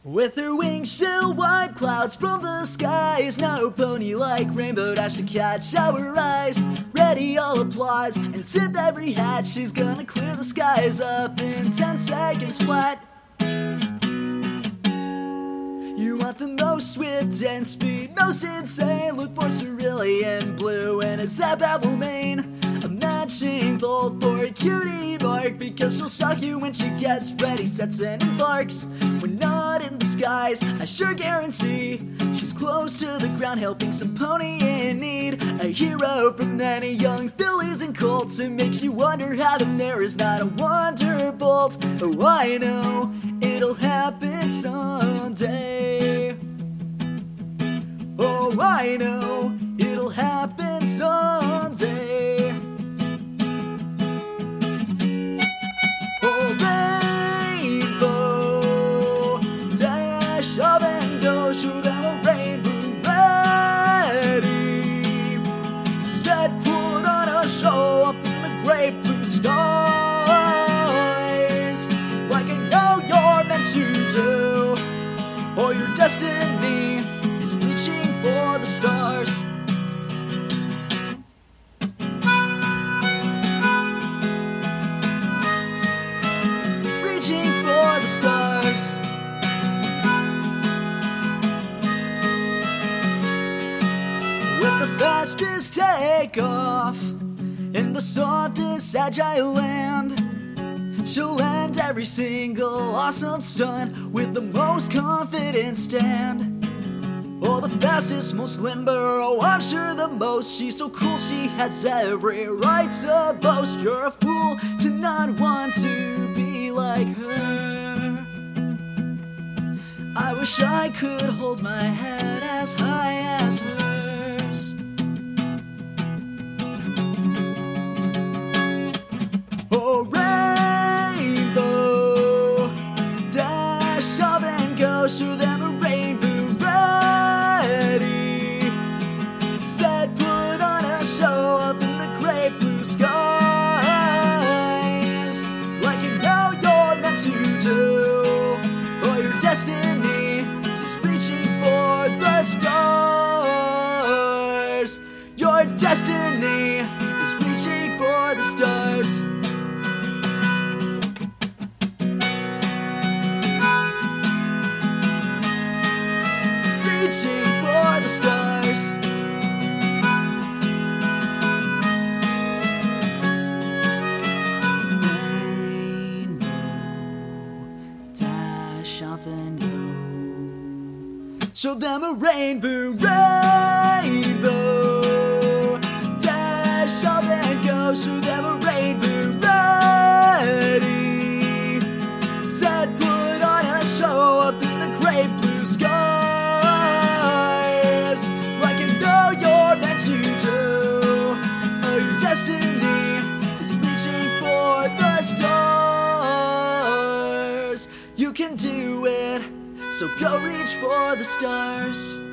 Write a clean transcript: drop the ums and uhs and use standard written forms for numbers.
With her wings she'll wipe clouds from the skies. No pony like Rainbow Dash to catch our eyes. Ready all applause and tip every hat. She's gonna clear the skies up in 10 seconds flat. You want the most wit and speed, most insane. Look for cerulean blue and a zap apple mane. A matching bolt for a cutie mark, because she'll shock you when she gets ready, sets and embarks. When not in disguise, I sure guarantee she's close to the ground, helping some pony in need. A hero from many young fillies and colts. It makes you wonder how the mare is not a wonderbolt. Oh, I know it'll happen someday. Oh, I know it'll happen someday. Oh, Rainbow Dash up and go, show them a rainbow ready. Set, put on a show up in the great blue skies, like I know you're meant to do, or your destiny is reaching for the stars. Reaching for the stars. With the fastest takeoff in the softest agile land, she'll land every single awesome stunt with the most confident stand. Oh, the fastest, most limber, oh, I'm sure the most. She's so cool, she has every right to boast. You're a fool to not want to be like her. I wish I could hold my head as high as hers. Oh, Rainbow Dash up and go, show them a rainbow ready. Set, put on a show up in the great blue skies, like you know you're meant to do, or your destiny is reaching for the stars. Your destiny is reaching for the stars. Reaching for the stars. Rainbow Dash up and go. Show them a rainbow, rainbow dash up and go. Show them a rainbow ready. Set, put on a show up in the great blue skies, like I know you're meant to do, or your destiny is reaching for the stars. You can do it, so go reach for the stars.